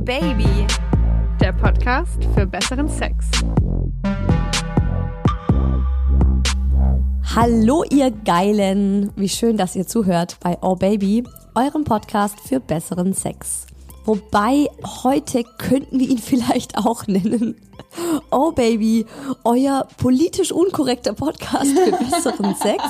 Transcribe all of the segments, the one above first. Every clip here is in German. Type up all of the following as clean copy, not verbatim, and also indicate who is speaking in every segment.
Speaker 1: Baby, der Podcast für besseren Sex.
Speaker 2: Hallo ihr Geilen, wie schön, dass ihr zuhört bei Oh Baby, eurem Podcast für besseren Sex. Wobei, heute könnten wir ihn vielleicht auch nennen Oh Baby, euer politisch unkorrekter Podcast für besseren Sex.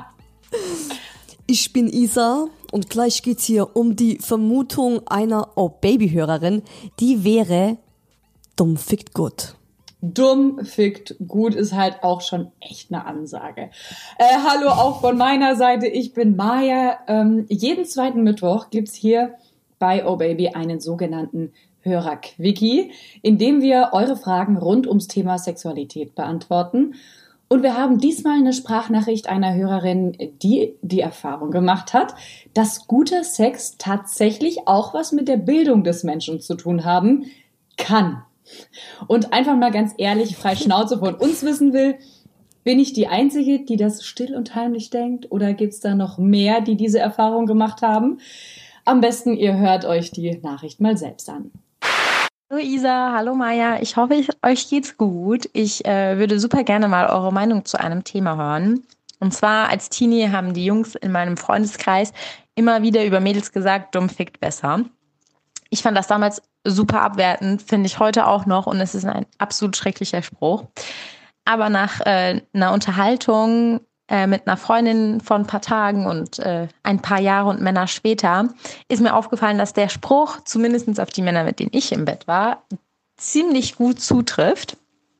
Speaker 2: Ich bin Isa und gleich geht's hier um die Vermutung einer Oh Baby-Hörerin, die wäre dumm fickt gut.
Speaker 3: Dumm fickt gut ist halt auch schon echt eine Ansage. Hallo auch von meiner Seite, ich bin Maja. Jeden zweiten Mittwoch gibt's hier bei Oh Baby einen sogenannten Hörer-Quickie, in dem wir eure Fragen rund ums Thema Sexualität beantworten. Und wir haben diesmal eine Sprachnachricht einer Hörerin, die die Erfahrung gemacht hat, dass guter Sex tatsächlich auch was mit der Bildung des Menschen zu tun haben kann. Und einfach mal ganz ehrlich, frei Schnauze von uns wissen will, bin ich die Einzige, die das still und heimlich denkt? Oder gibt's da noch mehr, die diese Erfahrung gemacht haben? Am besten, ihr hört euch die Nachricht mal selbst an.
Speaker 4: Hallo Isa, hallo Maja, ich hoffe, euch geht's gut. Ich würde super gerne mal eure Meinung zu einem Thema hören. Und zwar als Teenie haben die Jungs in meinem Freundeskreis immer wieder über Mädels gesagt, dumm fickt besser. Ich fand das damals super abwertend, finde ich heute auch noch und es ist ein absolut schrecklicher Spruch. Aber nach einer Unterhaltung mit einer Freundin vor ein paar Tagen und ein paar Jahre und Männer später ist mir aufgefallen, dass der Spruch, zumindest auf die Männer, mit denen ich im Bett war, ziemlich gut zutrifft.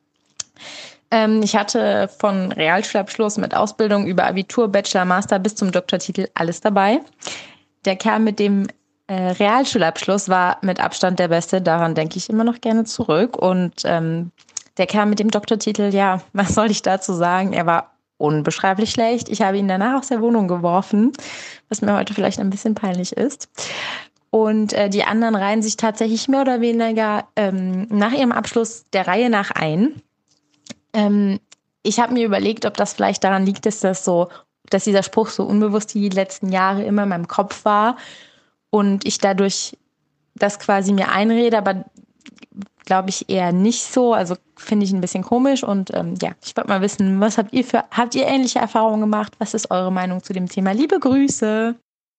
Speaker 4: Ich hatte von Realschulabschluss mit Ausbildung über Abitur, Bachelor, Master bis zum Doktortitel alles dabei. Der Kerl mit dem Realschulabschluss war mit Abstand der Beste, daran denke ich immer noch gerne zurück. Und der Kerl mit dem Doktortitel, ja, was soll ich dazu sagen? Er war unbeschreiblich schlecht. Ich habe ihn danach aus der Wohnung geworfen, was mir heute vielleicht ein bisschen peinlich ist. Und die anderen reihen sich tatsächlich mehr oder weniger nach ihrem Abschluss der Reihe nach ein. Ich habe mir überlegt, ob das vielleicht daran liegt, dass dieser Spruch so unbewusst die letzten Jahre immer in meinem Kopf war und ich dadurch das quasi mir einrede, aber glaube ich eher nicht so. Also finde ich ein bisschen komisch und ich wollte mal wissen, was habt ihr ähnliche Erfahrungen gemacht? Was ist eure Meinung zu dem Thema? Liebe Grüße!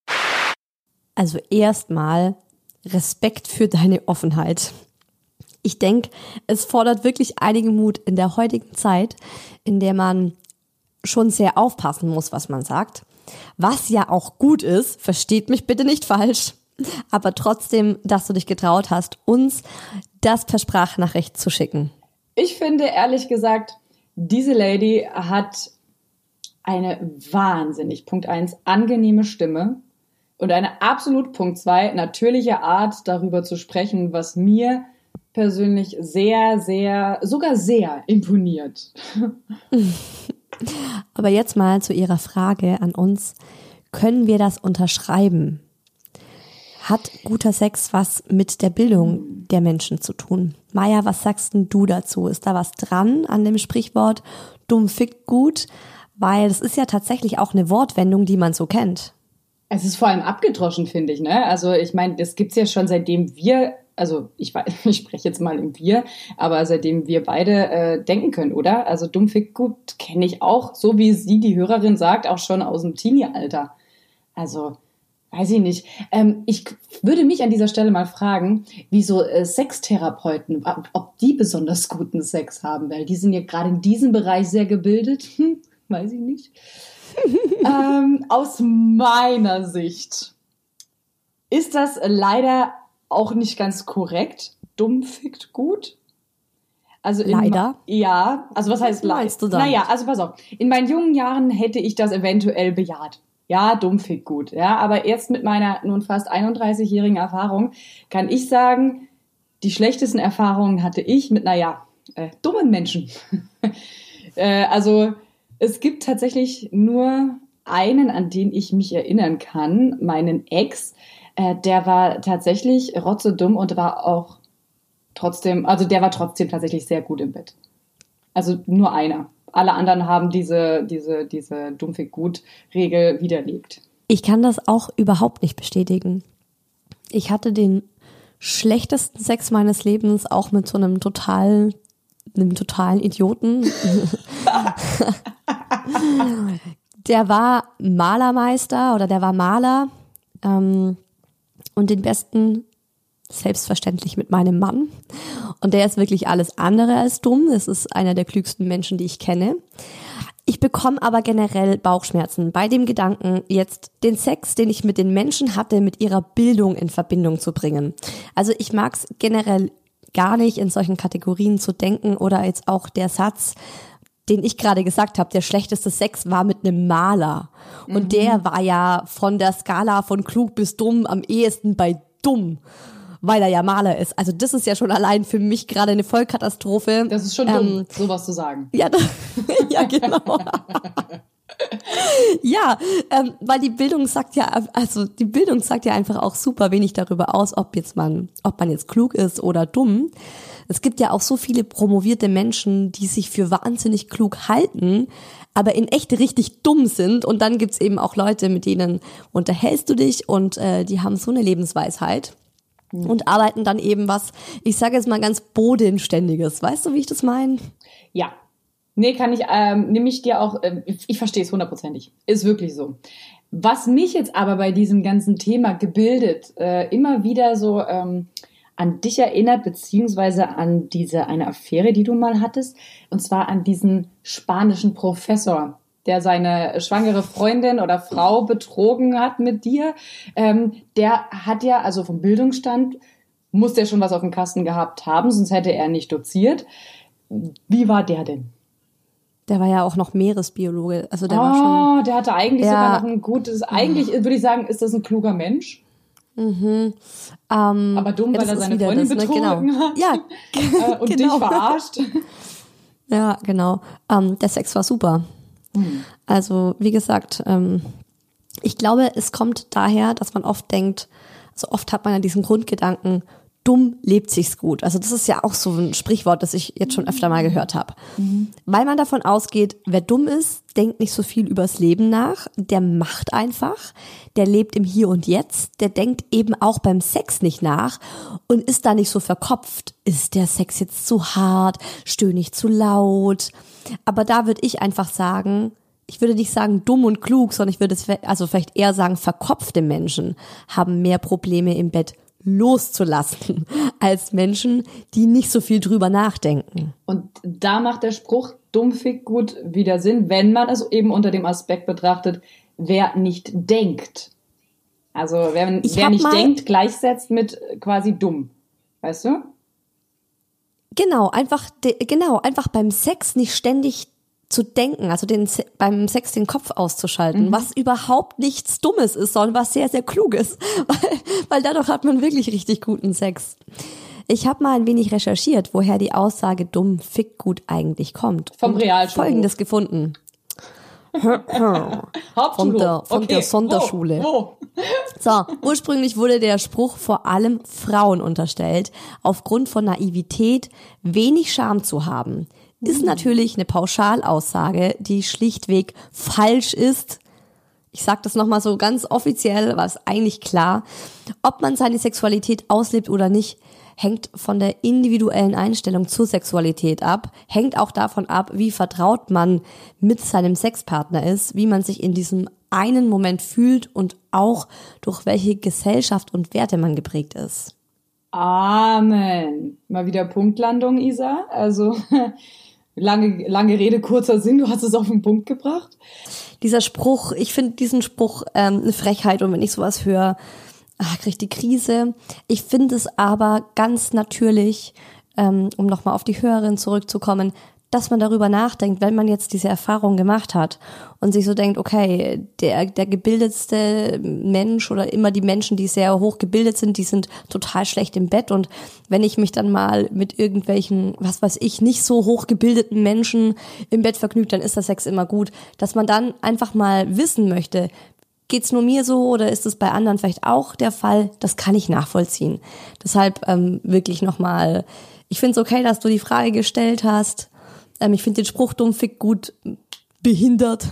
Speaker 2: Also erstmal Respekt für deine Offenheit. Ich denke, es fordert wirklich einigen Mut in der heutigen Zeit, in der man schon sehr aufpassen muss, was man sagt. Was ja auch gut ist, versteht mich bitte nicht falsch, aber trotzdem, dass du dich getraut hast, uns das per Sprachnachricht zu schicken.
Speaker 3: Ich finde, ehrlich gesagt, diese Lady hat eine wahnsinnig, Punkt 1, angenehme Stimme und eine absolut, Punkt 2, natürliche Art, darüber zu sprechen, was mir persönlich sehr, sehr, sogar sehr imponiert.
Speaker 2: Aber jetzt mal zu Ihrer Frage an uns. Können wir das unterschreiben? Hat guter Sex was mit der Bildung der Menschen zu tun? Maja, was sagst denn du dazu? Ist da was dran an dem Sprichwort dumm fickt gut? Weil das ist ja tatsächlich auch eine Wortwendung, die man so kennt.
Speaker 3: Es ist vor allem abgedroschen, finde ich, ne? Also ich meine, das gibt's ja schon seitdem wir, also ich spreche jetzt mal im Wir, aber seitdem wir beide denken können, oder? Also dumm fickt gut kenne ich auch, so wie sie, die Hörerin, sagt, auch schon aus dem Teenie-Alter. Also weiß ich nicht. Ich würde mich an dieser Stelle mal fragen, wieso Sextherapeuten, ob die besonders guten Sex haben, weil die sind ja gerade in diesem Bereich sehr gebildet. Weiß ich nicht. Aus meiner Sicht ist das leider auch nicht ganz korrekt. Dumm fickt gut. Also
Speaker 2: leider?
Speaker 3: Ja, also was heißt leider?
Speaker 2: Meinst du damit?
Speaker 3: Naja, also pass auf. In meinen jungen Jahren hätte ich das eventuell bejaht. Ja, dumm fickt gut. Ja, aber jetzt mit meiner nun fast 31-jährigen Erfahrung kann ich sagen, die schlechtesten Erfahrungen hatte ich mit, dummen Menschen. Also es gibt tatsächlich nur einen, an den ich mich erinnern kann, meinen Ex. Der war tatsächlich rotzedumm und war auch trotzdem, also der war trotzdem tatsächlich sehr gut im Bett. Also nur einer. Alle anderen haben diese Dummfick-Gut-Regel widerlegt.
Speaker 2: Ich kann das auch überhaupt nicht bestätigen. Ich hatte den schlechtesten Sex meines Lebens, auch mit so einem totalen Idioten. Der war Malermeister oder der war Maler und den besten selbstverständlich mit meinem Mann. Und der ist wirklich alles andere als dumm. Das ist einer der klügsten Menschen, die ich kenne. Ich bekomme aber generell Bauchschmerzen bei dem Gedanken, jetzt den Sex, den ich mit den Menschen hatte, mit ihrer Bildung in Verbindung zu bringen. Also ich mag es generell gar nicht, in solchen Kategorien zu denken oder jetzt auch der Satz, den ich gerade gesagt habe, der schlechteste Sex war mit einem Maler. Und der war ja von der Skala von klug bis dumm am ehesten bei dumm, weil er ja Maler ist. Also das ist ja schon allein für mich gerade eine Vollkatastrophe.
Speaker 3: Das ist schon dumm, sowas zu sagen.
Speaker 2: Ja, ja genau. Ja, weil die Bildung sagt ja einfach auch super wenig darüber aus, ob man jetzt klug ist oder dumm. Es gibt ja auch so viele promovierte Menschen, die sich für wahnsinnig klug halten, aber in echt richtig dumm sind. Und dann gibt's eben auch Leute, mit denen unterhältst du dich und die haben so eine Lebensweisheit und arbeiten dann eben was, ich sage jetzt mal ganz Bodenständiges. Weißt du, wie ich das meine?
Speaker 3: Ja. Nee, nehme ich dir auch, ich verstehe es 100%. Ist wirklich so. Was mich jetzt aber bei diesem ganzen Thema gebildet immer wieder so an dich erinnert, beziehungsweise an eine Affäre, die du mal hattest, und zwar an diesen spanischen Professor, der seine schwangere Freundin oder Frau betrogen hat mit dir. Der hat ja, also vom Bildungsstand, muss der schon was auf dem Kasten gehabt haben, sonst hätte er nicht doziert. Wie war der denn?
Speaker 2: Der war ja auch noch Meeresbiologe. Also der war schon.
Speaker 3: Der hatte eigentlich sogar noch ein gutes, eigentlich würde ich sagen, ist das ein kluger Mensch. Aber dumm, weil er seine Freundin betrogen hat.
Speaker 2: Ja,
Speaker 3: und
Speaker 2: genau.
Speaker 3: dich verarscht.
Speaker 2: Ja, genau. Der Sex war super. Also, wie gesagt, ich glaube, es kommt daher, dass man oft denkt, also oft hat man ja diesen Grundgedanken, dumm lebt sich's gut. Also das ist ja auch so ein Sprichwort, das ich jetzt schon öfter mal gehört habe. Weil man davon ausgeht, wer dumm ist, denkt nicht so viel übers Leben nach, der macht einfach, der lebt im Hier und Jetzt, der denkt eben auch beim Sex nicht nach und ist da nicht so verkopft. Ist der Sex jetzt zu hart? Stöhne ich zu laut? Aber da würde ich einfach sagen, ich würde nicht sagen dumm und klug, sondern ich würde vielleicht eher sagen, verkopfte Menschen haben mehr Probleme im Bett loszulassen als Menschen, die nicht so viel drüber nachdenken.
Speaker 3: Und da macht der Spruch dumm fickt gut wieder Sinn, wenn man es eben unter dem Aspekt betrachtet, wer nicht denkt. Also wer nicht denkt, gleichsetzt mit quasi dumm. Weißt du?
Speaker 2: Genau, einfach beim Sex nicht ständig zu denken, also beim Sex den Kopf auszuschalten, was überhaupt nichts Dummes ist, sondern was sehr, sehr Kluges, weil dadurch hat man wirklich richtig guten Sex. Ich habe mal ein wenig recherchiert, woher die Aussage dumm fickt gut eigentlich kommt.
Speaker 3: Vom Realschulhof.
Speaker 2: Folgendes gefunden. Von der Sonderschule.
Speaker 3: Wo?
Speaker 2: So, ursprünglich wurde der Spruch vor allem Frauen unterstellt, aufgrund von Naivität wenig Scham zu haben. Ist natürlich eine Pauschalaussage, die schlichtweg falsch ist. Ich sage das nochmal so ganz offiziell, war es eigentlich klar. Ob man seine Sexualität auslebt oder nicht, hängt von der individuellen Einstellung zur Sexualität ab, hängt auch davon ab, wie vertraut man mit seinem Sexpartner ist, wie man sich in diesem einen Moment fühlt und auch durch welche Gesellschaft und Werte man geprägt ist.
Speaker 3: Amen. Mal wieder Punktlandung, Isa. Also lange Rede, kurzer Sinn, du hast es auf den Punkt gebracht.
Speaker 2: Dieser Spruch, ich finde diesen Spruch eine Frechheit und wenn ich sowas höre, kriege ich die Krise. Ich finde es aber ganz natürlich, um nochmal auf die Hörerin zurückzukommen, dass man darüber nachdenkt, wenn man jetzt diese Erfahrung gemacht hat und sich so denkt, okay, der gebildetste Mensch oder immer die Menschen, die sehr hoch gebildet sind, die sind total schlecht im Bett und wenn ich mich dann mal mit irgendwelchen, was weiß ich, nicht so hochgebildeten Menschen im Bett vergnügt, dann ist der Sex immer gut, dass man dann einfach mal wissen möchte, geht's nur mir so oder ist es bei anderen vielleicht auch der Fall? Das kann ich nachvollziehen. Deshalb wirklich nochmal, ich finde es okay, dass du die Frage gestellt hast. Ich finde den Spruch dumm fickt gut behindert,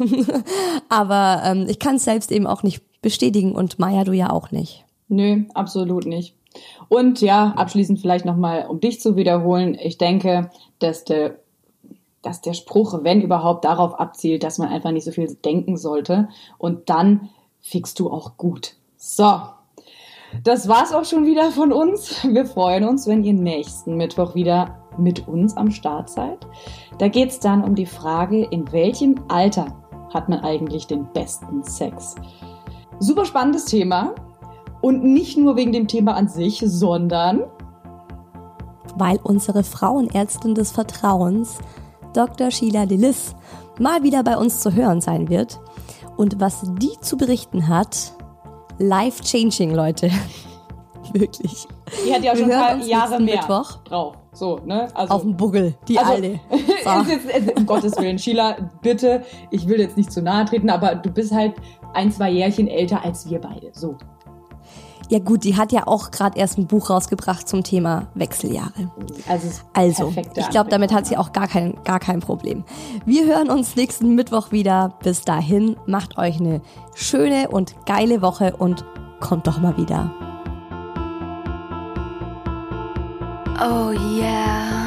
Speaker 2: aber ich kann es selbst eben auch nicht bestätigen und Maja, du ja auch nicht.
Speaker 3: Nö, absolut nicht. Und ja, abschließend vielleicht nochmal, um dich zu wiederholen, ich denke, dass der Spruch, wenn überhaupt, darauf abzielt, dass man einfach nicht so viel denken sollte. Und dann fickst du auch gut. So, das war's auch schon wieder von uns. Wir freuen uns, wenn ihr nächsten Mittwoch wieder mit uns am Start seid. Da geht's dann um die Frage, in welchem Alter hat man eigentlich den besten Sex? Super spannendes Thema. Und nicht nur wegen dem Thema an sich, sondern
Speaker 2: weil unsere Frauenärztin des Vertrauens, Dr. Sheila Delis, mal wieder bei uns zu hören sein wird. Und was die zu berichten hat, life-changing, Leute. Wirklich.
Speaker 3: Die hat ja schon ein paar Jahre mehr
Speaker 2: Mittwoch
Speaker 3: drauf. So, ne? Also,
Speaker 2: auf dem Buckel, die Alte.
Speaker 3: So. Um Gottes Willen, Sheila, bitte, ich will jetzt nicht zu nahe treten, aber du bist halt 1-2 Jährchen älter als wir beide. So.
Speaker 2: Ja gut, die hat ja auch gerade erst ein Buch rausgebracht zum Thema Wechseljahre. Also ich glaube, damit hat sie auch gar kein Problem. Wir hören uns nächsten Mittwoch wieder. Bis dahin, macht euch eine schöne und geile Woche und kommt doch mal wieder.
Speaker 5: Oh yeah.